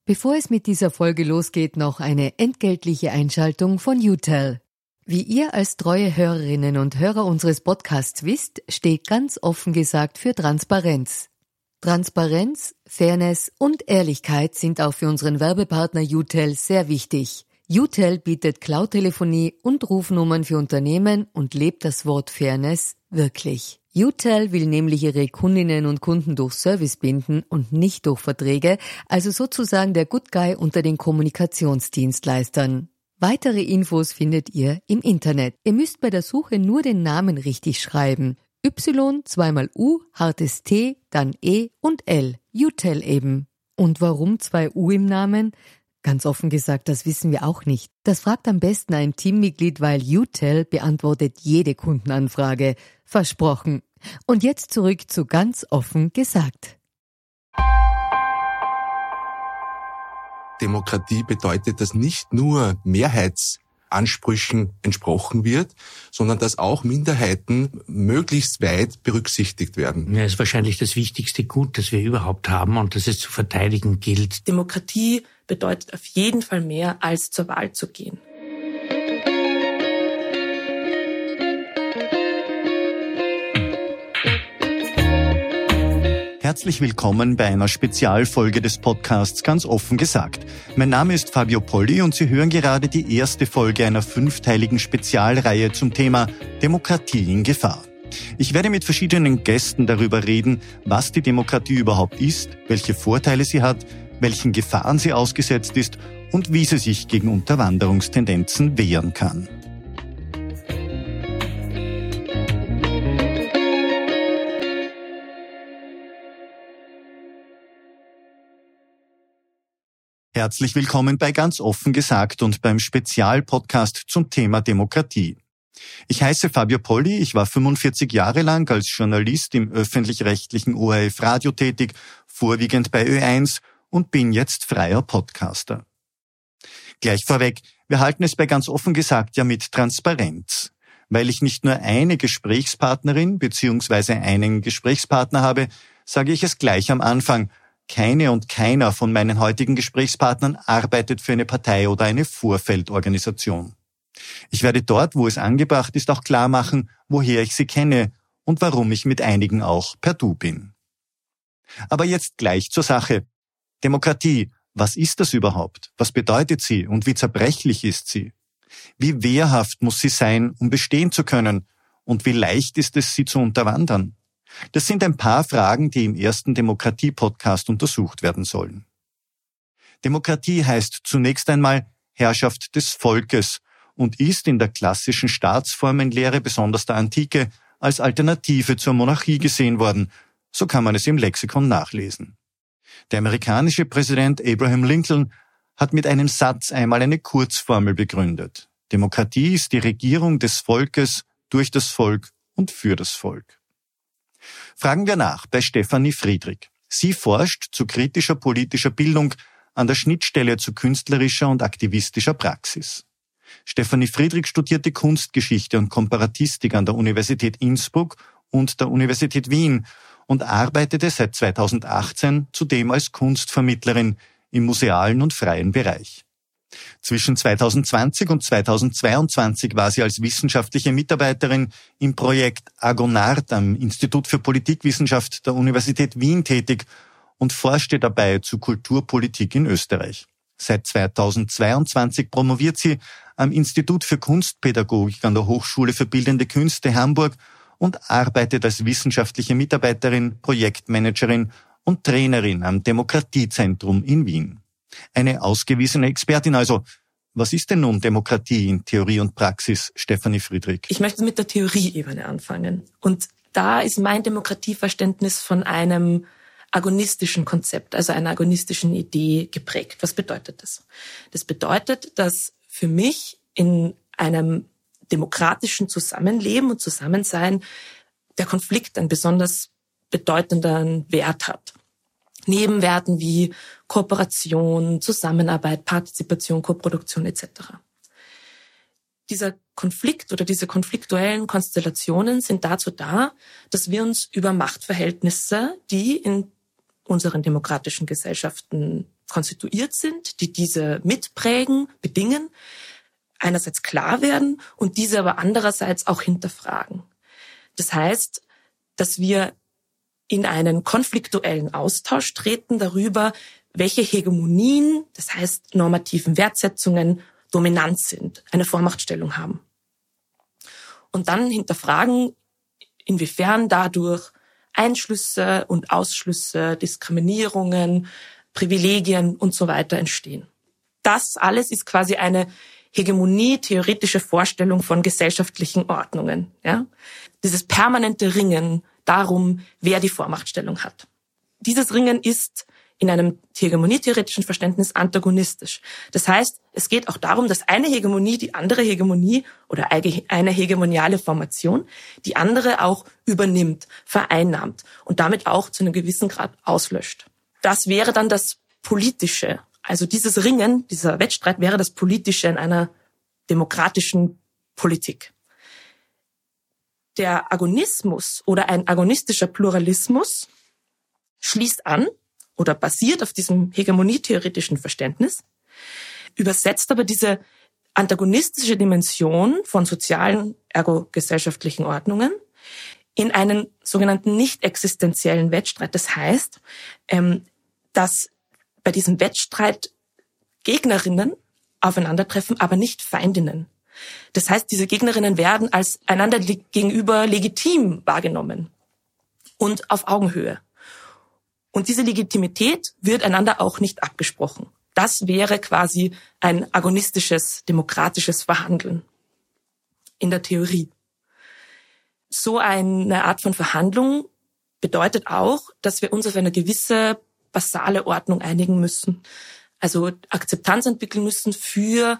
Bevor es mit dieser Folge losgeht, noch eine entgeltliche Einschaltung von UTEL. Wie ihr als treue Hörerinnen und Hörer unseres Podcasts wisst, steht ganz offen gesagt für Transparenz. Transparenz, Fairness und Ehrlichkeit sind auch für unseren Werbepartner UTEL sehr wichtig. UTEL bietet Cloud-Telefonie und Rufnummern für Unternehmen und lebt das Wort Fairness wirklich. UTEL will nämlich ihre Kundinnen und Kunden durch Service binden und nicht durch Verträge, also sozusagen der Good Guy unter den Kommunikationsdienstleistern. Weitere Infos findet ihr im Internet. Ihr müsst bei der Suche nur den Namen richtig schreiben. Y, zweimal U, hartes T, dann E und L. UTEL eben. Und warum 2 U im Namen? Ganz offen gesagt, das wissen wir auch nicht. Das fragt am besten ein Teammitglied, weil UTEL beantwortet jede Kundenanfrage. Versprochen. Und jetzt zurück zu ganz offen gesagt. Demokratie bedeutet, dass nicht nur Mehrheitsansprüchen entsprochen wird, sondern dass auch Minderheiten möglichst weit berücksichtigt werden. Ja, ist wahrscheinlich das wichtigste Gut, das wir überhaupt haben und das es zu verteidigen gilt. Demokratie bedeutet auf jeden Fall mehr, als zur Wahl zu gehen. Herzlich willkommen bei einer Spezialfolge des Podcasts Ganz offen gesagt. Mein Name ist Fabio Polli und Sie hören gerade die erste Folge einer 5-teiligen Spezialreihe zum Thema Demokratie in Gefahr. Ich werde mit verschiedenen Gästen darüber reden, was die Demokratie überhaupt ist, welche Vorteile sie hat, welchen Gefahren sie ausgesetzt ist und wie sie sich gegen Unterwanderungstendenzen wehren kann. Herzlich willkommen bei Ganz offen gesagt und beim Spezialpodcast zum Thema Demokratie. Ich heiße Fabio Polli, ich war 45 Jahre lang als Journalist im öffentlich-rechtlichen ORF Radio tätig, vorwiegend bei Ö1 und bin jetzt freier Podcaster. Gleich vorweg, wir halten es bei Ganz offen gesagt ja mit Transparenz. Weil ich nicht nur eine Gesprächspartnerin bzw. einen Gesprächspartner habe, sage ich es gleich am Anfang: Keine und keiner von meinen heutigen Gesprächspartnern arbeitet für eine Partei oder eine Vorfeldorganisation. Ich werde dort, wo es angebracht ist, auch klar machen, woher ich sie kenne und warum ich mit einigen auch per Du bin. Aber jetzt gleich zur Sache. Demokratie, was ist das überhaupt? Was bedeutet sie und wie zerbrechlich ist sie? Wie wehrhaft muss sie sein, um bestehen zu können? Und wie leicht ist es, sie zu unterwandern? Das sind ein paar Fragen, die im ersten Demokratie-Podcast untersucht werden sollen. Demokratie heißt zunächst einmal Herrschaft des Volkes und ist in der klassischen Staatsformenlehre, besonders der Antike, als Alternative zur Monarchie gesehen worden. So kann man es im Lexikon nachlesen. Der amerikanische Präsident Abraham Lincoln hat mit einem Satz einmal eine Kurzformel begründet. Demokratie ist die Regierung des Volkes durch das Volk und für das Volk. Fragen wir nach bei Stefanie Friedrich. Sie forscht zu kritischer politischer Bildung an der Schnittstelle zu künstlerischer und aktivistischer Praxis. Stefanie Friedrich studierte Kunstgeschichte und Komparatistik an der Universität Innsbruck und der Universität Wien und arbeitete seit 2018 zudem als Kunstvermittlerin im musealen und freien Bereich. Zwischen 2020 und 2022 war sie als wissenschaftliche Mitarbeiterin im Projekt Agonart am Institut für Politikwissenschaft der Universität Wien tätig und forschte dabei zu Kulturpolitik in Österreich. Seit 2022 promoviert sie am Institut für Kunstpädagogik an der Hochschule für Bildende Künste Hamburg und arbeitet als wissenschaftliche Mitarbeiterin, Projektmanagerin und Trainerin am Demokratiezentrum in Wien. Eine ausgewiesene Expertin also. Was ist denn nun Demokratie in Theorie und Praxis, Stefanie Friedrich? Ich möchte mit der Theorieebene anfangen. Und da ist mein Demokratieverständnis von einem agonistischen Konzept, also einer agonistischen Idee geprägt. Was bedeutet das? Das bedeutet, dass für mich in einem demokratischen Zusammenleben und Zusammensein der Konflikt einen besonders bedeutenden Wert hat. Neben Werten wie Kooperation, Zusammenarbeit, Partizipation, Koproduktion etc. Dieser Konflikt oder diese konfliktuellen Konstellationen sind dazu da, dass wir uns über Machtverhältnisse, die in unseren demokratischen Gesellschaften konstituiert sind, die diese mitprägen, bedingen, einerseits klar werden und diese aber andererseits auch hinterfragen. Das heißt, dass wir in einen konfliktuellen Austausch treten darüber, welche Hegemonien, das heißt normativen Wertsetzungen, dominant sind, eine Vormachtstellung haben. Und dann hinterfragen, inwiefern dadurch Einschlüsse und Ausschlüsse, Diskriminierungen, Privilegien und so weiter entstehen. Das alles ist quasi eine hegemonie-theoretische Vorstellung von gesellschaftlichen Ordnungen. Ja? Dieses permanente Ringen darum, wer die Vormachtstellung hat. Dieses Ringen ist in einem hegemonietheoretischen Verständnis antagonistisch. Das heißt, es geht auch darum, dass eine Hegemonie die andere Hegemonie oder eine hegemoniale Formation die andere auch übernimmt, vereinnahmt und damit auch zu einem gewissen Grad auslöscht. Das wäre dann das Politische. Also dieses Ringen, dieser Wettstreit wäre das Politische in einer demokratischen Politik. Der Agonismus oder ein agonistischer Pluralismus schließt an oder basiert auf diesem hegemonietheoretischen Verständnis, übersetzt aber diese antagonistische Dimension von sozialen, ergo gesellschaftlichen Ordnungen in einen sogenannten nicht existenziellen Wettstreit. Das heißt, dass bei diesem Wettstreit Gegnerinnen aufeinandertreffen, aber nicht Feindinnen. Das heißt, diese Gegnerinnen werden als einander gegenüber legitim wahrgenommen und auf Augenhöhe. Und diese Legitimität wird einander auch nicht abgesprochen. Das wäre quasi ein agonistisches, demokratisches Verhandeln in der Theorie. So eine Art von Verhandlung bedeutet auch, dass wir uns auf eine gewisse basale Ordnung einigen müssen. Also Akzeptanz entwickeln müssen für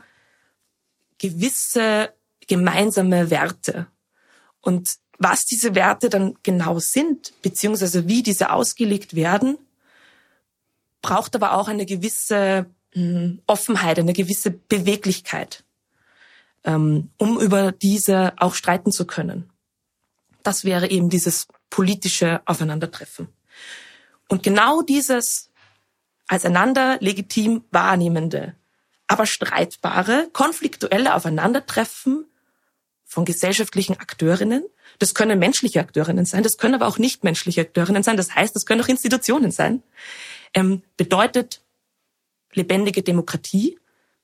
gewisse gemeinsame Werte. Und was diese Werte dann genau sind, beziehungsweise wie diese ausgelegt werden, braucht aber auch eine gewisse Offenheit, eine gewisse Beweglichkeit, um über diese auch streiten zu können. Das wäre eben dieses politische Aufeinandertreffen. Und genau dieses als einander legitim wahrnehmende, aber streitbare, konfliktuelle Aufeinandertreffen von gesellschaftlichen Akteurinnen, das können menschliche Akteurinnen sein, das können aber auch nicht-menschliche Akteurinnen sein, das heißt, das können auch Institutionen sein, bedeutet lebendige Demokratie,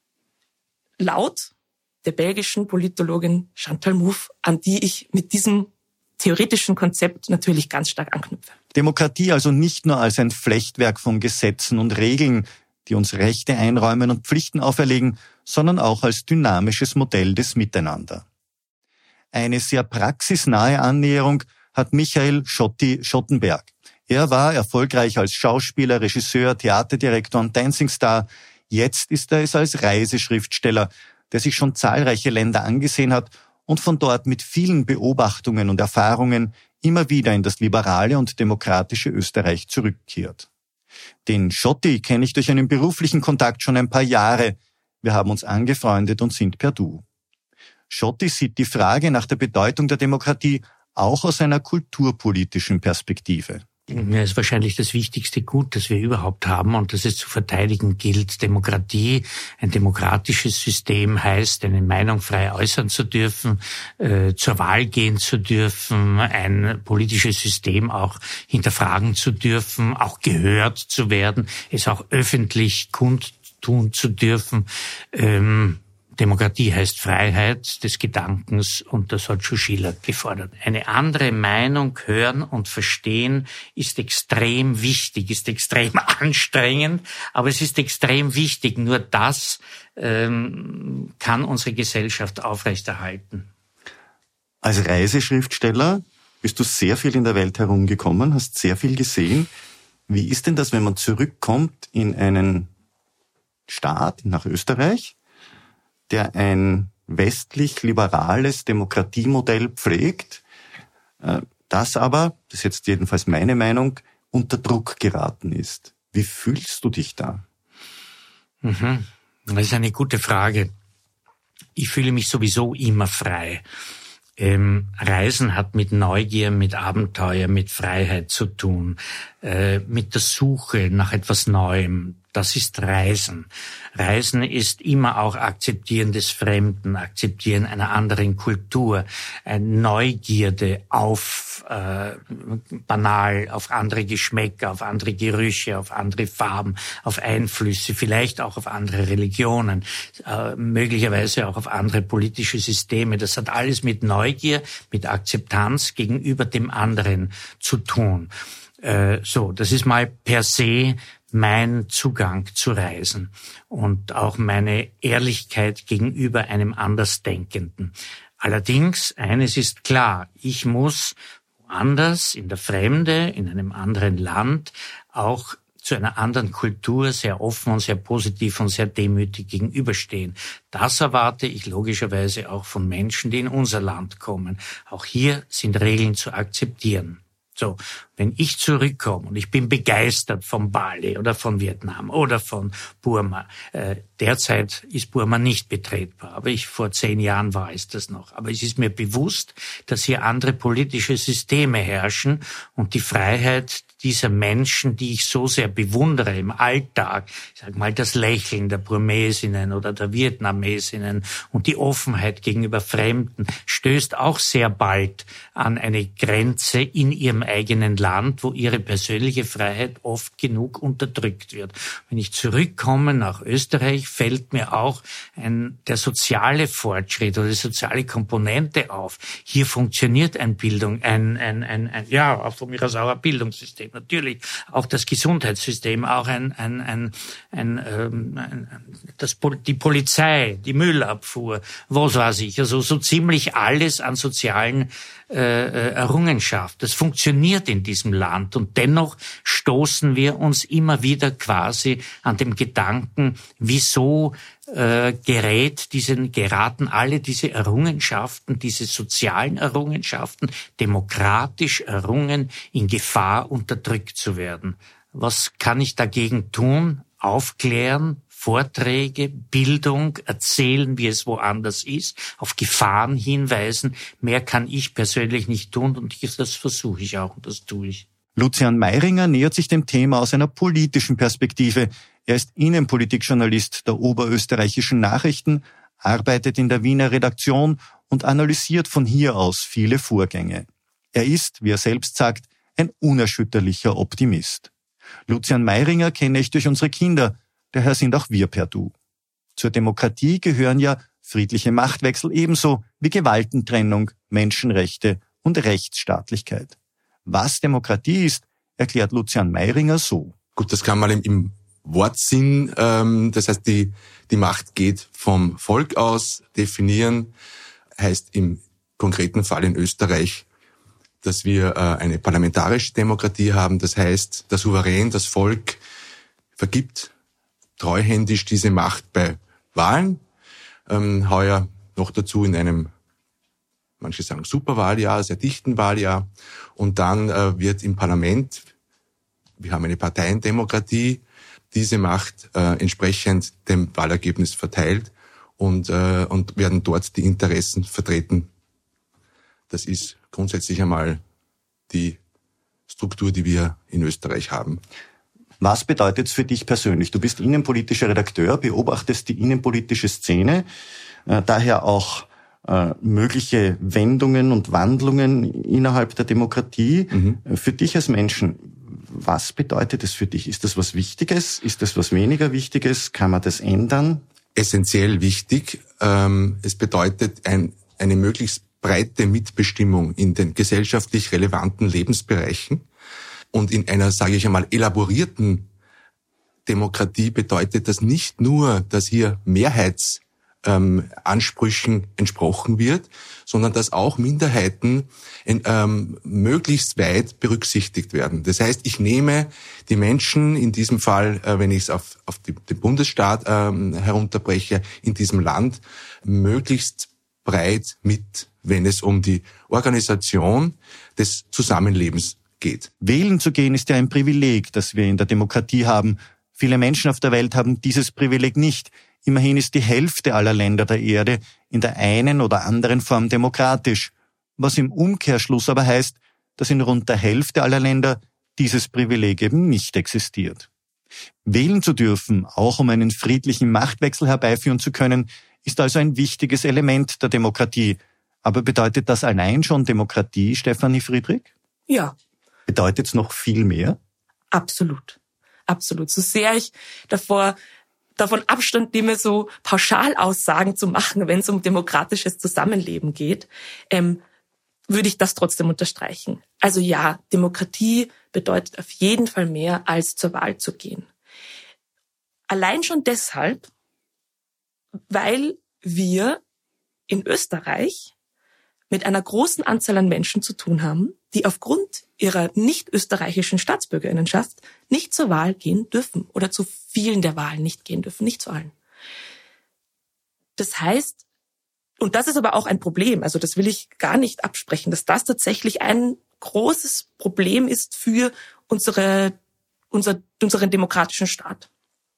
laut der belgischen Politologin Chantal Mouffe, an die ich mit diesem theoretischen Konzept natürlich ganz stark anknüpfe. Demokratie also nicht nur als ein Flechtwerk von Gesetzen und Regeln, die uns Rechte einräumen und Pflichten auferlegen, sondern auch als dynamisches Modell des Miteinander. Eine sehr praxisnahe Annäherung hat Michael Schottenberg. Er war erfolgreich als Schauspieler, Regisseur, Theaterdirektor und Dancing Star. Jetzt ist er es als Reiseschriftsteller, der sich schon zahlreiche Länder angesehen hat und von dort mit vielen Beobachtungen und Erfahrungen immer wieder in das liberale und demokratische Österreich zurückkehrt. Den Schotti kenne ich durch einen beruflichen Kontakt schon ein paar Jahre. Wir haben uns angefreundet und sind per Du. Schotti sieht die Frage nach der Bedeutung der Demokratie auch aus einer kulturpolitischen Perspektive. Ja, ist wahrscheinlich das wichtigste Gut, das wir überhaupt haben und das es zu verteidigen gilt. Demokratie, ein demokratisches System heißt, eine Meinung frei äußern zu dürfen, zur Wahl gehen zu dürfen, ein politisches System auch hinterfragen zu dürfen, auch gehört zu werden, es auch öffentlich kundtun zu dürfen. Demokratie heißt Freiheit des Gedankens und das hat schon Schiller gefordert. Eine andere Meinung hören und verstehen ist extrem wichtig, ist extrem anstrengend, aber es ist extrem wichtig. Nur das kann unsere Gesellschaft aufrechterhalten. Als Reiseschriftsteller bist du sehr viel in der Welt herumgekommen, hast sehr viel gesehen. Wie ist denn das, wenn man zurückkommt in einen Staat, nach Österreich, der ein westlich-liberales Demokratiemodell pflegt, das aber, das ist jetzt jedenfalls meine Meinung, unter Druck geraten ist. Wie fühlst du dich da? Das ist eine gute Frage. Ich fühle mich sowieso immer frei. Reisen hat mit Neugier, mit Abenteuer, mit Freiheit zu tun, mit der Suche nach etwas Neuem. Das ist Reisen. Reisen ist immer auch Akzeptieren des Fremden, Akzeptieren einer anderen Kultur, Neugierde auf banal, auf andere Geschmäcker, auf andere Gerüche, auf andere Farben, auf Einflüsse, vielleicht auch auf andere Religionen, möglicherweise auch auf andere politische Systeme. Das hat alles mit Neugier, mit Akzeptanz gegenüber dem anderen zu tun. Das ist mal per se mein Zugang zu Reisen und auch meine Ehrlichkeit gegenüber einem Andersdenkenden. Allerdings, eines ist klar, ich muss woanders, in der Fremde, in einem anderen Land, auch zu einer anderen Kultur sehr offen und sehr positiv und sehr demütig gegenüberstehen. Das erwarte ich logischerweise auch von Menschen, die in unser Land kommen. Auch hier sind Regeln zu akzeptieren. So, wenn ich zurückkomme und ich bin begeistert von Bali oder von Vietnam oder von Burma, derzeit ist Burma nicht betretbar, aber vor 10 Jahren war es das noch. Aber es ist mir bewusst, dass hier andere politische Systeme herrschen und die Freiheit dieser Menschen, die ich so sehr bewundere im Alltag, ich sag mal das Lächeln der Burmesinnen oder der Vietnamesinnen und die Offenheit gegenüber Fremden, stößt auch sehr bald an eine Grenze in ihrem eigenen Land, wo ihre persönliche Freiheit oft genug unterdrückt wird. Wenn ich zurückkomme nach Österreich, fällt mir auch der soziale Fortschritt oder die soziale Komponente auf. Hier funktioniert eine Bildung, von mir aus auch ein Bildungssystem. Natürlich auch das Gesundheitssystem, auch die Polizei, die Müllabfuhr, was weiß ich, also so ziemlich alles an sozialen Errungenschaft. Das funktioniert in diesem Land und dennoch stoßen wir uns immer wieder quasi an dem Gedanken, wieso geraten alle diese Errungenschaften, diese sozialen Errungenschaften, demokratisch errungen, in Gefahr, unterdrückt zu werden. Was kann ich dagegen tun? Aufklären, Vorträge, Bildung, erzählen, wie es woanders ist, auf Gefahren hinweisen. Mehr kann ich persönlich nicht tun und das versuche ich auch und das tue ich. Lucian Mayringer nähert sich dem Thema aus einer politischen Perspektive. Er ist Innenpolitikjournalist der Oberösterreichischen Nachrichten, arbeitet in der Wiener Redaktion und analysiert von hier aus viele Vorgänge. Er ist, wie er selbst sagt, ein unerschütterlicher Optimist. Lucian Mayringer kenne ich durch unsere Kinder, daher sind auch wir per Du. Zur Demokratie gehören ja friedliche Machtwechsel ebenso wie Gewaltentrennung, Menschenrechte und Rechtsstaatlichkeit. Was Demokratie ist, erklärt Lucian Mayringer so. Gut, das kann man im Wortsinn, das heißt, die Macht geht vom Volk aus, definieren, heißt im konkreten Fall in Österreich, dass wir eine parlamentarische Demokratie haben. Das heißt, der Souverän, das Volk, vergibt treuhändisch diese Macht bei Wahlen. Heuer noch dazu in einem, manche sagen Superwahljahr, sehr dichten Wahljahr. Und dann wird im Parlament, wir haben eine Parteiendemokratie, diese Macht entsprechend dem Wahlergebnis verteilt und werden dort die Interessen vertreten. Das ist grundsätzlich einmal die Struktur, die wir in Österreich haben. Was bedeutet es für dich persönlich? Du bist innenpolitischer Redakteur, beobachtest die innenpolitische Szene, daher auch mögliche Wendungen und Wandlungen innerhalb der Demokratie. Für dich als Menschen, was bedeutet es für dich? Ist das was Wichtiges? Ist das was weniger Wichtiges? Kann man das ändern? Essentiell wichtig. Es bedeutet eine möglichst breite Mitbestimmung in den gesellschaftlich relevanten Lebensbereichen. Und in einer, sage ich einmal, elaborierten Demokratie bedeutet das nicht nur, dass hier Mehrheitsansprüchen entsprochen wird, sondern dass auch Minderheiten möglichst weit berücksichtigt werden. Das heißt, ich nehme die Menschen, in diesem Fall, wenn ich es auf den Bundesstaat herunterbreche, in diesem Land, möglichst breit mit, wenn es um die Organisation des Zusammenlebens geht. Wählen zu gehen ist ja ein Privileg, das wir in der Demokratie haben. Viele Menschen auf der Welt haben dieses Privileg nicht. Immerhin ist die Hälfte aller Länder der Erde in der einen oder anderen Form demokratisch, was im Umkehrschluss aber heißt, dass in rund der Hälfte aller Länder dieses Privileg eben nicht existiert. Wählen zu dürfen, auch um einen friedlichen Machtwechsel herbeiführen zu können, ist also ein wichtiges Element der Demokratie. Aber bedeutet das allein schon Demokratie, Stefanie Friedrich? Ja. Bedeutet es noch viel mehr? Absolut. Absolut. So sehr ich davon Abstand nehme, so Pauschalaussagen zu machen, wenn es um demokratisches Zusammenleben geht, würde ich das trotzdem unterstreichen. Also ja, Demokratie bedeutet auf jeden Fall mehr, als zur Wahl zu gehen. Allein schon deshalb, weil wir in Österreich mit einer großen Anzahl an Menschen zu tun haben, die aufgrund ihrer nicht österreichischen Staatsbürgerinnenschaft nicht zur Wahl gehen dürfen oder zu vielen der Wahlen nicht gehen dürfen, nicht zu allen. Das heißt, und das ist aber auch ein Problem, also das will ich gar nicht absprechen, dass das tatsächlich ein großes Problem ist für unseren demokratischen Staat.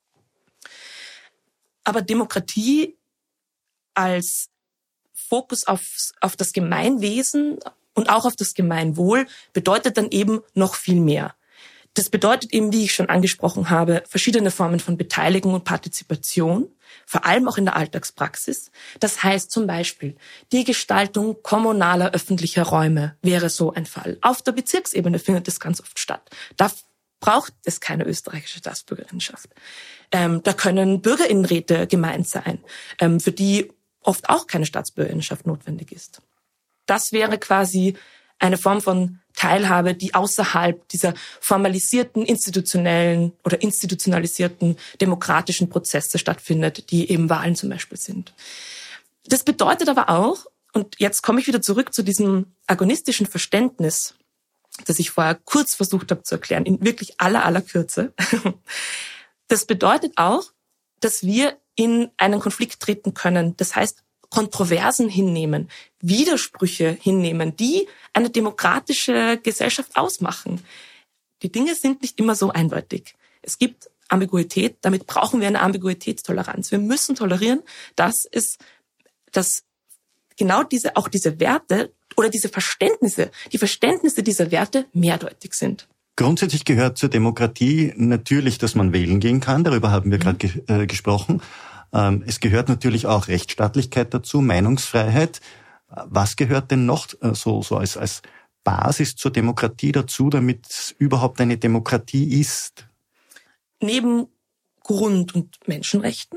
Aber Demokratie als Fokus auf das Gemeinwesen und auch auf das Gemeinwohl bedeutet dann eben noch viel mehr. Das bedeutet eben, wie ich schon angesprochen habe, verschiedene Formen von Beteiligung und Partizipation, vor allem auch in der Alltagspraxis. Das heißt zum Beispiel, die Gestaltung kommunaler öffentlicher Räume wäre so ein Fall. Auf der Bezirksebene findet es ganz oft statt. Da braucht es keine österreichische Staatsbürgerinnenschaft. Da können BürgerInnenräte gemeint sein, für die oft auch keine Staatsbürgerinnenschaft notwendig ist. Das wäre quasi eine Form von Teilhabe, die außerhalb dieser formalisierten, institutionellen oder institutionalisierten demokratischen Prozesse stattfindet, die eben Wahlen zum Beispiel sind. Das bedeutet aber auch, und jetzt komme ich wieder zurück zu diesem agonistischen Verständnis, das ich vorher kurz versucht habe zu erklären, in wirklich aller Kürze. Das bedeutet auch, dass wir in einen Konflikt treten können. Das heißt, Kontroversen hinnehmen, Widersprüche hinnehmen, die eine demokratische Gesellschaft ausmachen. Die Dinge sind nicht immer so eindeutig. Es gibt Ambiguität, damit brauchen wir eine Ambiguitätstoleranz. Wir müssen tolerieren, dass genau diese Werte oder diese Verständnisse, die Verständnisse dieser Werte mehrdeutig sind. Grundsätzlich gehört zur Demokratie natürlich, dass man wählen gehen kann. Darüber haben wir gerade gesprochen. Es gehört natürlich auch Rechtsstaatlichkeit dazu, Meinungsfreiheit. Was gehört denn noch so als Basis zur Demokratie dazu, damit es überhaupt eine Demokratie ist? Neben Grund- und Menschenrechten,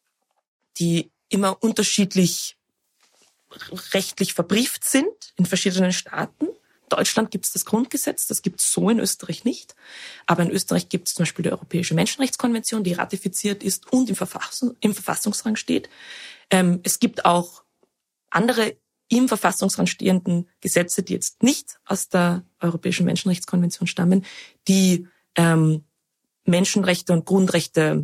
die immer unterschiedlich rechtlich verbrieft sind in verschiedenen Staaten. In Deutschland gibt es das Grundgesetz, das gibt es so in Österreich nicht. Aber in Österreich gibt es zum Beispiel die Europäische Menschenrechtskonvention, die ratifiziert ist und im Verfassungsrang steht. Es gibt auch andere im Verfassungsrang stehenden Gesetze, die jetzt nicht aus der Europäischen Menschenrechtskonvention stammen, die Menschenrechte und Grundrechte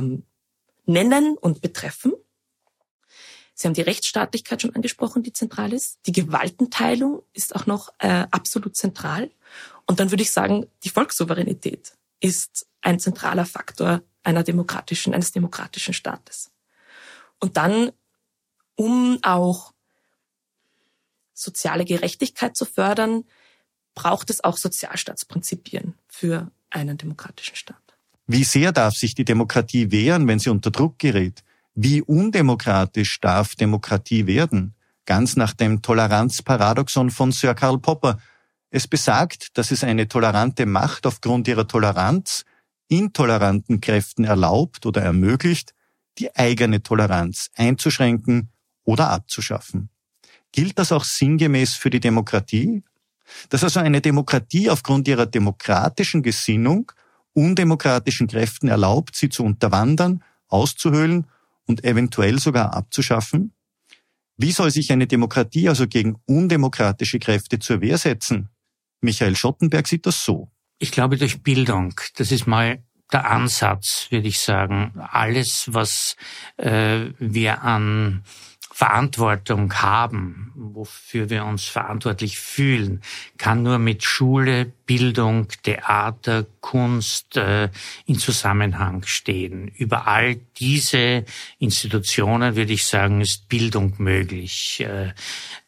nennen und betreffen. Sie haben die Rechtsstaatlichkeit schon angesprochen, die zentral ist. Die Gewaltenteilung ist auch noch absolut zentral. Und dann würde ich sagen, die Volkssouveränität ist ein zentraler Faktor eines demokratischen Staates. Und dann, um auch soziale Gerechtigkeit zu fördern, braucht es auch Sozialstaatsprinzipien für einen demokratischen Staat. Wie sehr darf sich die Demokratie wehren, wenn sie unter Druck gerät? Wie undemokratisch darf Demokratie werden? Ganz nach dem Toleranzparadoxon von Sir Karl Popper. Es besagt, dass es eine tolerante Macht aufgrund ihrer Toleranz intoleranten Kräften erlaubt oder ermöglicht, die eigene Toleranz einzuschränken oder abzuschaffen. Gilt das auch sinngemäß für die Demokratie? Dass also eine Demokratie aufgrund ihrer demokratischen Gesinnung undemokratischen Kräften erlaubt, sie zu unterwandern, auszuhöhlen und eventuell sogar abzuschaffen? Wie soll sich eine Demokratie also gegen undemokratische Kräfte zur Wehr setzen? Michael Schottenberg sieht das so. Ich glaube durch Bildung. Das ist mal der Ansatz, würde ich sagen. Alles, was wir an Verantwortung haben, wofür wir uns verantwortlich fühlen, kann nur mit Schule, Bildung, Theater, Kunst in Zusammenhang stehen. Über all diese Institutionen, würde ich sagen, ist Bildung möglich.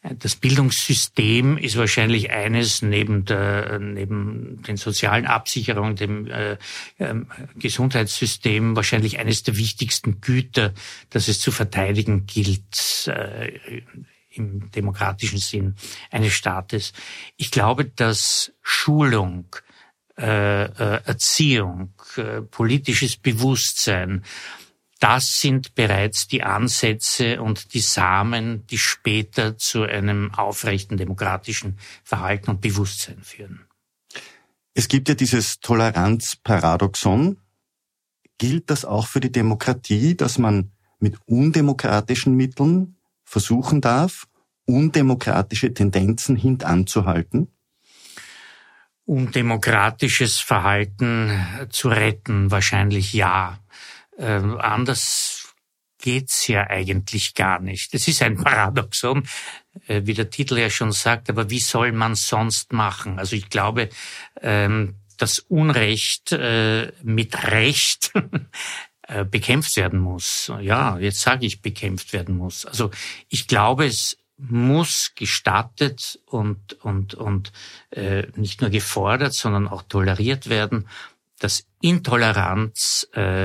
Das Bildungssystem ist wahrscheinlich eines neben den sozialen Absicherungen, dem Gesundheitssystem wahrscheinlich eines der wichtigsten Güter, das es zu verteidigen gilt im demokratischen Sinn eines Staates. Ich glaube, dass Schulung, Erziehung, politisches Bewusstsein, das sind bereits die Ansätze und die Samen, die später zu einem aufrechten demokratischen Verhalten und Bewusstsein führen. Es gibt ja dieses Toleranzparadoxon. Gilt das auch für die Demokratie, dass man mit undemokratischen Mitteln versuchen darf, undemokratische Tendenzen hintanzuhalten? Undemokratisches Verhalten zu retten, wahrscheinlich ja. Anders geht's ja eigentlich gar nicht. Es ist ein Paradoxon, wie der Titel ja schon sagt, aber wie soll man sonst machen? Also ich glaube, das Unrecht mit Recht bekämpft werden muss. Ja, jetzt sage ich, bekämpft werden muss. Also ich glaube, es muss gestattet und nicht nur gefordert, sondern auch toleriert werden, dass Intoleranz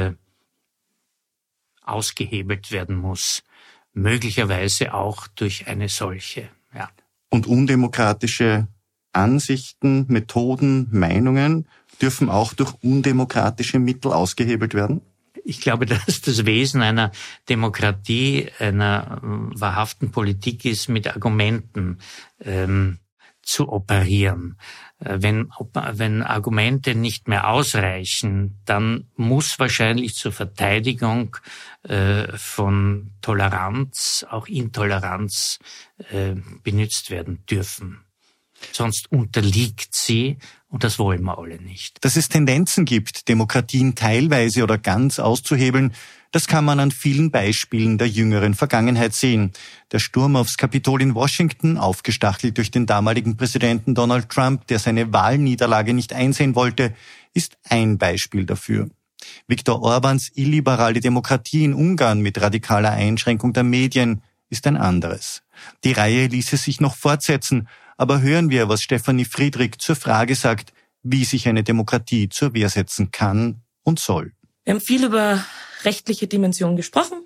ausgehebelt werden muss, möglicherweise auch durch eine solche. Ja. Und undemokratische Ansichten, Methoden, Meinungen dürfen auch durch undemokratische Mittel ausgehebelt werden? Ich glaube, dass das Wesen einer Demokratie, einer wahrhaften Politik ist, mit Argumenten zu operieren. Wenn Argumente nicht mehr ausreichen, dann muss wahrscheinlich zur Verteidigung von Toleranz auch Intoleranz benutzt werden dürfen. Sonst unterliegt sie, und das wollen wir alle nicht. Dass es Tendenzen gibt, Demokratien teilweise oder ganz auszuhebeln, das kann man an vielen Beispielen der jüngeren Vergangenheit sehen. Der Sturm aufs Kapitol in Washington, aufgestachelt durch den damaligen Präsidenten Donald Trump, der seine Wahlniederlage nicht einsehen wollte, ist ein Beispiel dafür. Viktor Orbáns illiberale Demokratie in Ungarn mit radikaler Einschränkung der Medien ist ein anderes. Die Reihe ließe sich noch fortsetzen, aber hören wir, was Stefanie Friedrich zur Frage sagt, wie sich eine Demokratie zur Wehr setzen kann und soll. Wir haben viel über rechtliche Dimensionen gesprochen.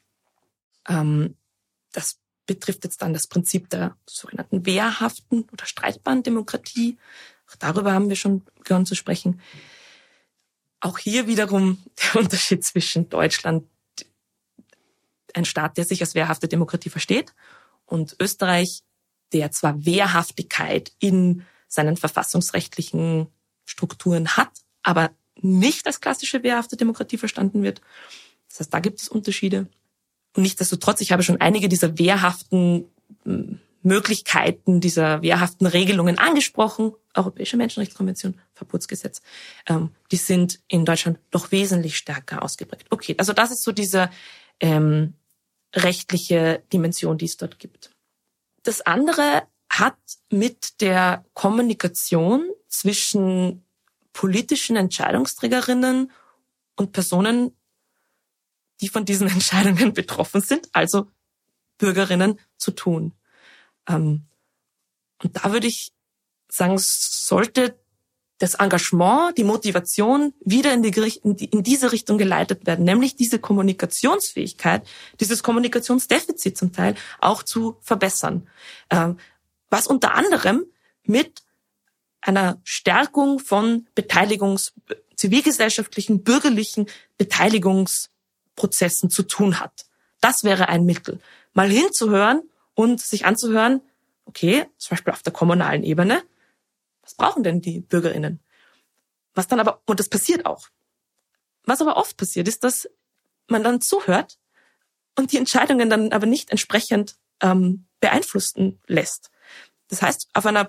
Das betrifft jetzt dann das Prinzip der sogenannten wehrhaften oder streitbaren Demokratie. Auch darüber haben wir schon begonnen zu sprechen. Auch hier wiederum der Unterschied zwischen Deutschland, ein Staat, der sich als wehrhafte Demokratie versteht, und Österreich, der zwar Wehrhaftigkeit in seinen verfassungsrechtlichen Strukturen hat, aber nicht als klassische wehrhafte Demokratie verstanden wird. Das heißt, da gibt es Unterschiede. Und nichtsdestotrotz, ich habe schon einige dieser wehrhaften Möglichkeiten, dieser wehrhaften Regelungen angesprochen. Europäische Menschenrechtskonvention, Verbotsgesetz. Die sind in Deutschland doch wesentlich stärker ausgeprägt. Okay, also das ist so diese rechtliche Dimension, die es dort gibt. Das andere hat mit der Kommunikation zwischen politischen Entscheidungsträgerinnen und Personen, die von diesen Entscheidungen betroffen sind, also Bürgerinnen, zu tun. Und da würde ich sagen, sollte das Engagement, die Motivation wieder in diese Richtung geleitet werden, nämlich diese Kommunikationsfähigkeit, dieses Kommunikationsdefizit zum Teil auch zu verbessern. Was unter anderem mit einer Stärkung von zivilgesellschaftlichen, bürgerlichen Beteiligungsprozessen zu tun hat. Das wäre ein Mittel. Mal hinzuhören und sich anzuhören, okay, zum Beispiel auf der kommunalen Ebene, was brauchen denn die BürgerInnen? Was dann aber, und das passiert auch. Was aber oft passiert, ist, dass man dann zuhört und die Entscheidungen dann aber nicht entsprechend beeinflussen lässt. Das heißt, auf einer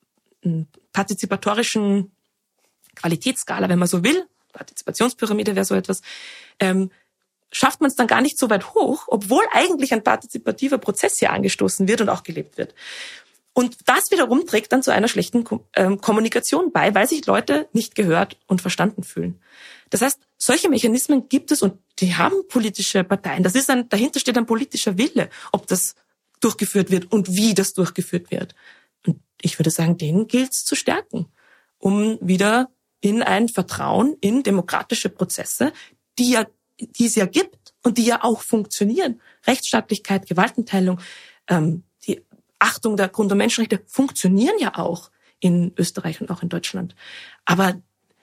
partizipatorischen Qualitätsskala, wenn man so will, Partizipationspyramide wäre so etwas, schafft man es dann gar nicht so weit hoch, obwohl eigentlich ein partizipativer Prozess hier angestoßen wird und auch gelebt wird. Und das wiederum trägt dann zu einer schlechten Kommunikation bei, weil sich Leute nicht gehört und verstanden fühlen. Das heißt, solche Mechanismen gibt es und die haben politische Parteien. Dahinter steht ein politischer Wille. Ob das durchgeführt wird und wie das durchgeführt wird. Und ich würde sagen, den gilt es zu stärken, um wieder in ein Vertrauen in demokratische Prozesse, die es ja gibt und die ja auch funktionieren. Rechtsstaatlichkeit, Gewaltenteilung, die Achtung der Grund- und Menschenrechte funktionieren ja auch in Österreich und auch in Deutschland. Aber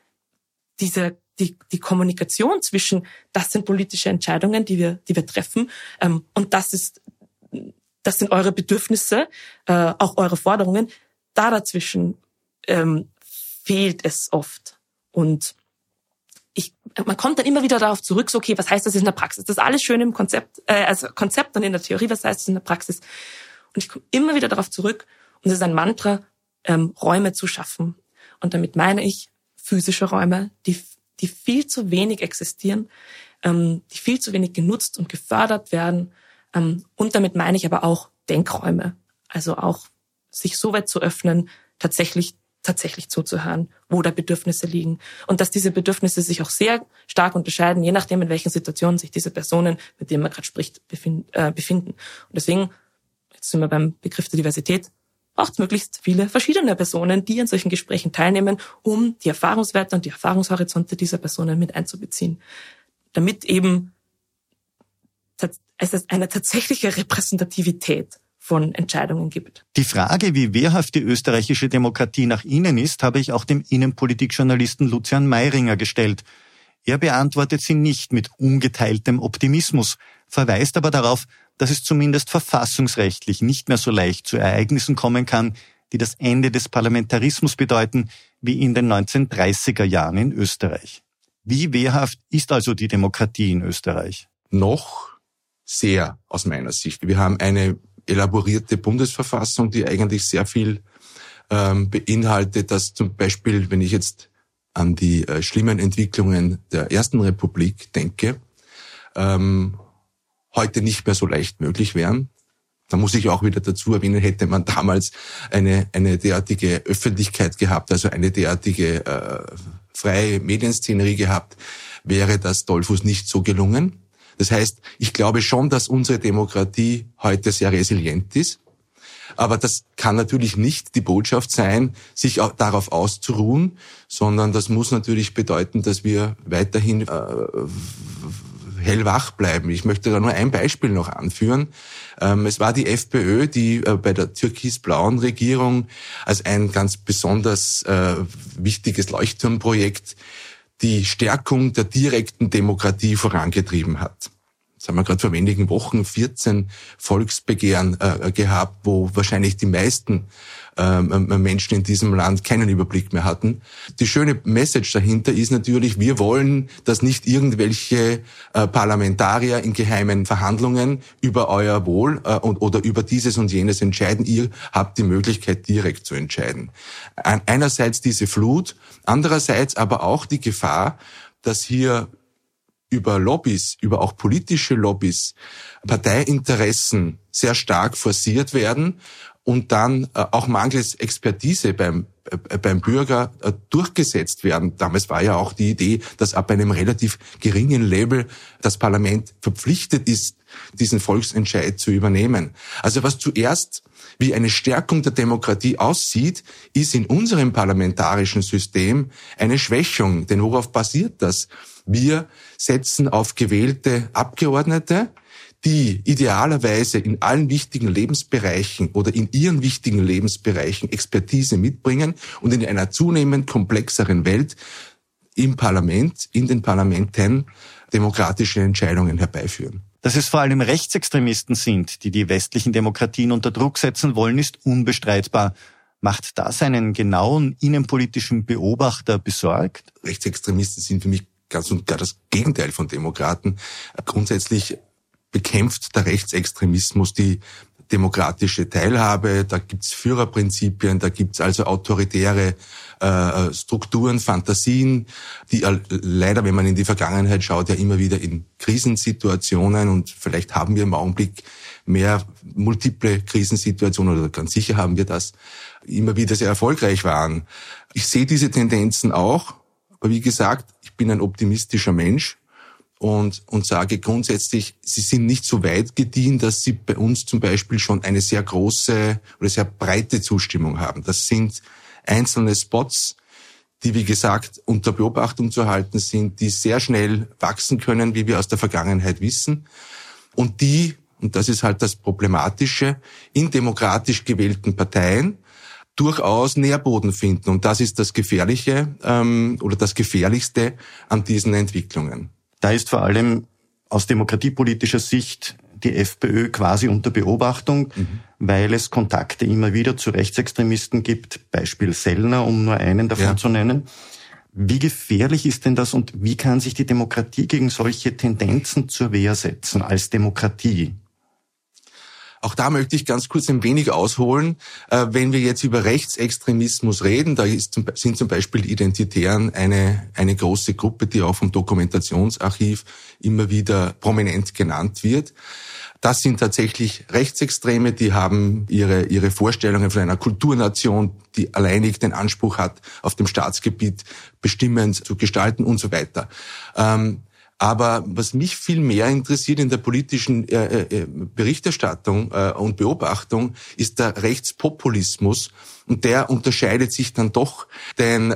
die Kommunikation zwischen, das sind politische Entscheidungen, die wir treffen, und das sind eure Bedürfnisse, auch eure Forderungen, dazwischen fehlt es oft. Und man kommt dann immer wieder darauf zurück, so, okay, was heißt das in der Praxis? Das ist alles schön im Konzept und in der Theorie, was heißt das in der Praxis? Und ich komme immer wieder darauf zurück, und es ist ein Mantra, Räume zu schaffen. Und damit meine ich physische Räume, die viel zu wenig existieren, die viel zu wenig genutzt und gefördert werden. Und damit meine ich aber auch Denkräume. Also auch sich so weit zu öffnen, tatsächlich zuzuhören, wo da Bedürfnisse liegen. Und dass diese Bedürfnisse sich auch sehr stark unterscheiden, je nachdem, in welchen Situationen sich diese Personen, mit denen man gerade spricht, befinden. Und deswegen, jetzt sind wir beim Begriff der Diversität, braucht es möglichst viele verschiedene Personen, die an solchen Gesprächen teilnehmen, um die Erfahrungswerte und die Erfahrungshorizonte dieser Personen mit einzubeziehen. Damit eben es eine tatsächliche Repräsentativität von Entscheidungen gibt. Die Frage, wie wehrhaft die österreichische Demokratie nach innen ist, habe ich auch dem Innenpolitikjournalisten Lucian Mayringer gestellt. Er beantwortet sie nicht mit ungeteiltem Optimismus, verweist aber darauf, dass es zumindest verfassungsrechtlich nicht mehr so leicht zu Ereignissen kommen kann, die das Ende des Parlamentarismus bedeuten, wie in den 1930er Jahren in Österreich. Wie wehrhaft ist also die Demokratie in Österreich? Noch sehr, aus meiner Sicht. Wir haben eine elaborierte Bundesverfassung, die eigentlich sehr viel beinhaltet, dass zum Beispiel, wenn ich jetzt an die schlimmen Entwicklungen der Ersten Republik denke, heute nicht mehr so leicht möglich wären. Da muss ich auch wieder dazu erwähnen, hätte man damals eine derartige Öffentlichkeit gehabt, also eine derartige freie Medienszenerie gehabt, wäre das Dollfuß nicht so gelungen. Das heißt, ich glaube schon, dass unsere Demokratie heute sehr resilient ist. Aber das kann natürlich nicht die Botschaft sein, sich auch darauf auszuruhen, sondern das muss natürlich bedeuten, dass wir weiterhin hellwach bleiben. Ich möchte da nur ein Beispiel noch anführen. Es war die FPÖ, die bei der türkis-blauen Regierung als ein ganz besonders wichtiges Leuchtturmprojekt die Stärkung der direkten Demokratie vorangetrieben hat. Jetzt haben wir gerade vor wenigen Wochen 14 Volksbegehren gehabt, wo wahrscheinlich die meisten Menschen in diesem Land keinen Überblick mehr hatten. Die schöne Message dahinter ist natürlich, wir wollen, dass nicht irgendwelche Parlamentarier in geheimen Verhandlungen über euer Wohl oder über dieses und jenes entscheiden. Ihr habt die Möglichkeit, direkt zu entscheiden. Einerseits diese Flut, andererseits aber auch die Gefahr, dass hier über Lobbys, über auch politische Lobbys, Parteiinteressen sehr stark forciert werden und dann auch mangels Expertise beim Bürger durchgesetzt werden. Damals war ja auch die Idee, dass ab einem relativ geringen Level das Parlament verpflichtet ist, diesen Volksentscheid zu übernehmen. Also was zuerst wie eine Stärkung der Demokratie aussieht, ist in unserem parlamentarischen System eine Schwächung. Denn worauf basiert das? Wir setzen auf gewählte Abgeordnete, die idealerweise in allen wichtigen Lebensbereichen oder in ihren wichtigen Lebensbereichen Expertise mitbringen und in einer zunehmend komplexeren Welt im Parlament, in den Parlamenten demokratische Entscheidungen herbeiführen. Dass es vor allem Rechtsextremisten sind, die die westlichen Demokratien unter Druck setzen wollen, ist unbestreitbar. Macht das einen genauen innenpolitischen Beobachter besorgt? Rechtsextremisten sind für mich ganz und gar das Gegenteil von Demokraten. Grundsätzlich bekämpft der Rechtsextremismus die demokratische Teilhabe, da gibt's Führerprinzipien, da gibt's also autoritäre Strukturen, Fantasien, die leider, wenn man in die Vergangenheit schaut, ja immer wieder in Krisensituationen, und vielleicht haben wir im Augenblick mehr multiple Krisensituationen, oder ganz sicher haben wir das, immer wieder sehr erfolgreich waren. Ich sehe diese Tendenzen auch, aber wie gesagt, ich bin ein optimistischer Mensch und sage grundsätzlich, sie sind nicht so weit gediehen, dass sie bei uns zum Beispiel schon eine sehr große oder sehr breite Zustimmung haben. Das sind einzelne Spots, die, wie gesagt, unter Beobachtung zu halten sind, die sehr schnell wachsen können, wie wir aus der Vergangenheit wissen, und die, und das ist halt das Problematische, in demokratisch gewählten Parteien durchaus Nährboden finden. Und das ist das Gefährliche oder das Gefährlichste an diesen Entwicklungen. Da ist vor allem aus demokratiepolitischer Sicht die FPÖ quasi unter Beobachtung, weil es Kontakte immer wieder zu Rechtsextremisten gibt, Beispiel Sellner, um nur einen davon zu nennen. Wie gefährlich ist denn das und wie kann sich die Demokratie gegen solche Tendenzen zur Wehr setzen als Demokratie? Auch da möchte ich ganz kurz ein wenig ausholen. Wenn wir jetzt über Rechtsextremismus reden, da sind zum Beispiel die Identitären eine große Gruppe, die auch vom Dokumentationsarchiv immer wieder prominent genannt wird. Das sind tatsächlich Rechtsextreme, die haben ihre Vorstellungen von einer Kulturnation, die alleinig den Anspruch hat, auf dem Staatsgebiet bestimmend zu gestalten und so weiter. Aber was mich viel mehr interessiert in der politischen Berichterstattung und Beobachtung, ist der Rechtspopulismus. Und der unterscheidet sich dann doch, denn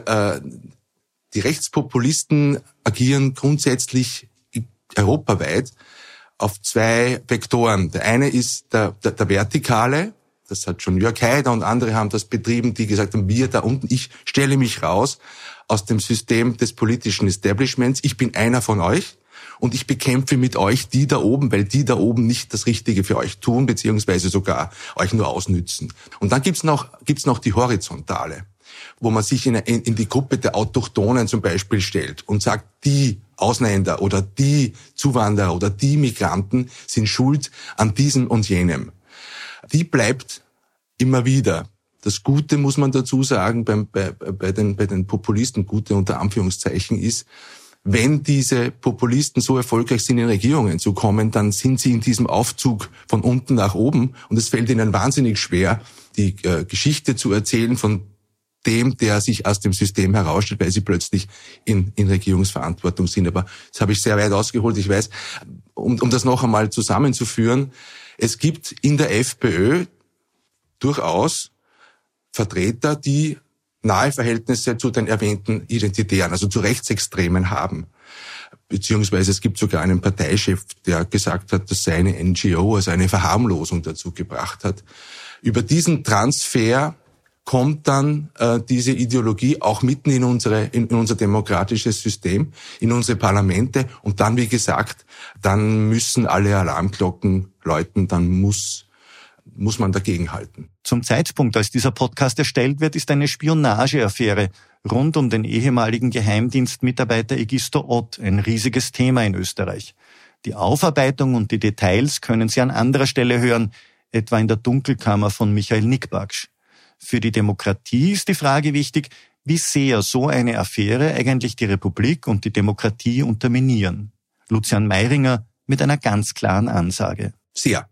die Rechtspopulisten agieren grundsätzlich europaweit auf zwei Vektoren. Der eine ist der Vertikale. Das hat schon Jörg Haider und andere haben das betrieben, die gesagt haben, wir da unten, ich stelle mich raus aus dem System des politischen Establishments. Ich bin einer von euch und ich bekämpfe mit euch die da oben, weil die da oben nicht das Richtige für euch tun, beziehungsweise sogar euch nur ausnützen. Und dann gibt's noch die Horizontale, wo man sich in die Gruppe der Autochtonen zum Beispiel stellt und sagt, die Ausländer oder die Zuwanderer oder die Migranten sind schuld an diesem und jenem. Die bleibt immer wieder. Das Gute, muss man dazu sagen, bei den Populisten, Gute unter Anführungszeichen, ist, wenn diese Populisten so erfolgreich sind, in Regierungen zu kommen, dann sind sie in diesem Aufzug von unten nach oben und es fällt ihnen wahnsinnig schwer, die Geschichte zu erzählen von dem, der sich aus dem System herausstellt, weil sie plötzlich in Regierungsverantwortung sind. Aber das habe ich sehr weit ausgeholt, ich weiß. Um das noch einmal zusammenzuführen, es gibt in der FPÖ durchaus Vertreter, die nahe Verhältnisse zu den erwähnten Identitären, also zu Rechtsextremen haben. Beziehungsweise es gibt sogar einen Parteichef, der gesagt hat, dass seine NGO, also eine Verharmlosung dazu gebracht hat. Über diesen Transfer kommt dann diese Ideologie auch mitten in unser demokratisches System, in unsere Parlamente, und dann, wie gesagt, dann müssen alle Alarmglocken läuten, dann muss man dagegenhalten. Zum Zeitpunkt, als dieser Podcast erstellt wird, ist eine Spionageaffäre rund um den ehemaligen Geheimdienstmitarbeiter Egisto Ott ein riesiges Thema in Österreich. Die Aufarbeitung und die Details können Sie an anderer Stelle hören, etwa in der Dunkelkammer von Michael Nickbaksch. Für die Demokratie ist die Frage wichtig, wie sehr so eine Affäre eigentlich die Republik und die Demokratie unterminieren. Lucian Mayringer mit einer ganz klaren Ansage. Sehr.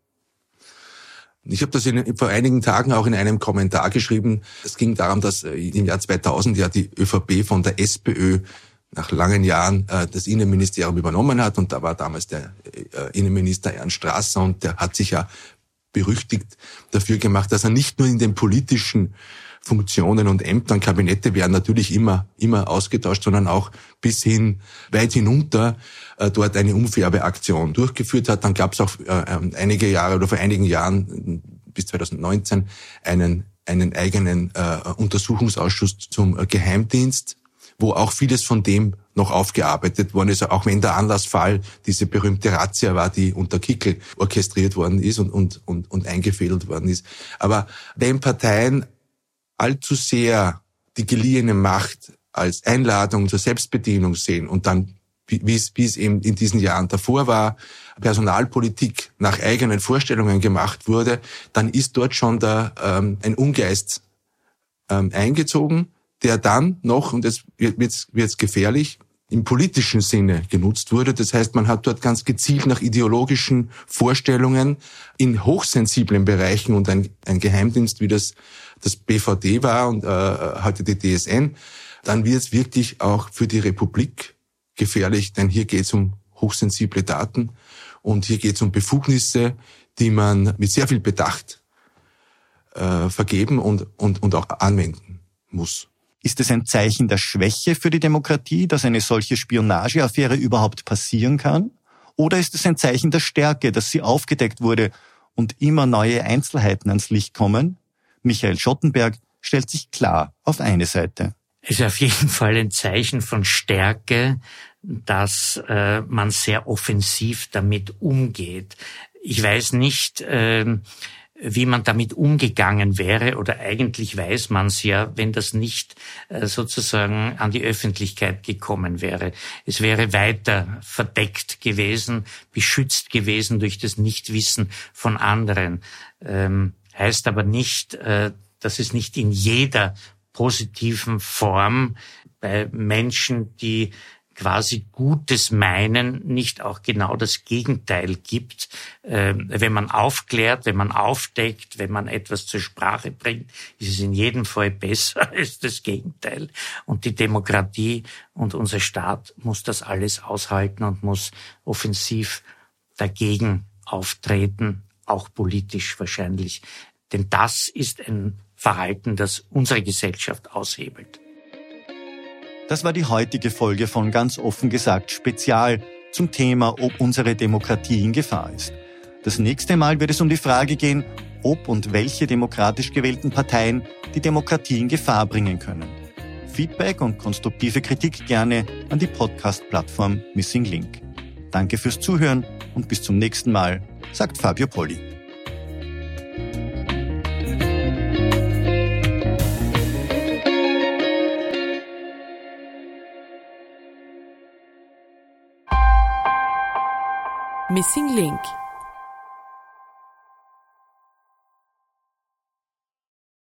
Ich habe das vor einigen Tagen auch in einem Kommentar geschrieben. Es ging darum, dass im Jahr 2000 ja die ÖVP von der SPÖ nach langen Jahren das Innenministerium übernommen hat. Und da war damals der Innenminister Ernst Strasser, und der hat sich ja berüchtigt dafür gemacht, dass er nicht nur in den politischen Funktionen und Ämtern, Kabinette werden natürlich immer ausgetauscht, sondern auch bis hin weit hinunter dort eine Umfärbeaktion durchgeführt hat. Dann gab es auch einige Jahre oder vor einigen Jahren bis 2019 einen eigenen Untersuchungsausschuss zum Geheimdienst, wo auch vieles von dem noch aufgearbeitet worden ist, auch wenn der Anlassfall diese berühmte Razzia war, die unter Kickl orchestriert worden ist und eingefädelt worden ist. Aber wenn Parteien allzu sehr die geliehene Macht als Einladung zur Selbstbedienung sehen und dann, wie es eben in diesen Jahren davor war, Personalpolitik nach eigenen Vorstellungen gemacht wurde, dann ist dort schon ein Ungeist eingezogen, der dann noch, und jetzt wird's gefährlich, im politischen Sinne genutzt wurde. Das heißt, man hat dort ganz gezielt nach ideologischen Vorstellungen in hochsensiblen Bereichen, und ein Geheimdienst wie das BVD war und heute die DSN, dann wird es wirklich auch für die Republik gefährlich, denn hier geht es um hochsensible Daten. Und hier geht es um Befugnisse, die man mit sehr viel Bedacht vergeben und auch anwenden muss. Ist es ein Zeichen der Schwäche für die Demokratie, dass eine solche Spionageaffäre überhaupt passieren kann? Oder ist es ein Zeichen der Stärke, dass sie aufgedeckt wurde und immer neue Einzelheiten ans Licht kommen? Michael Schottenberg stellt sich klar auf eine Seite. Es ist auf jeden Fall ein Zeichen von Stärke, dass man sehr offensiv damit umgeht. Ich weiß nicht, wie man damit umgegangen wäre, oder eigentlich weiß man es ja, wenn das nicht sozusagen an die Öffentlichkeit gekommen wäre. Es wäre weiter verdeckt gewesen, beschützt gewesen durch das Nichtwissen von anderen. Heißt aber nicht, dass es nicht in jeder positiven Form bei Menschen, die quasi Gutes meinen, nicht auch genau das Gegenteil gibt. Wenn man aufklärt, wenn man aufdeckt, wenn man etwas zur Sprache bringt, ist es in jedem Fall besser als das Gegenteil. Und die Demokratie und unser Staat muss das alles aushalten und muss offensiv dagegen auftreten, auch politisch wahrscheinlich. Denn das ist ein Verhalten, das unsere Gesellschaft aushebelt. Das war die heutige Folge von Ganz offen gesagt Spezial zum Thema, ob unsere Demokratie in Gefahr ist. Das nächste Mal wird es um die Frage gehen, ob und welche demokratisch gewählten Parteien die Demokratie in Gefahr bringen können. Feedback und konstruktive Kritik gerne an die Podcast-Plattform Missing Link. Danke fürs Zuhören und bis zum nächsten Mal, sagt Fabio Polli. Missing Link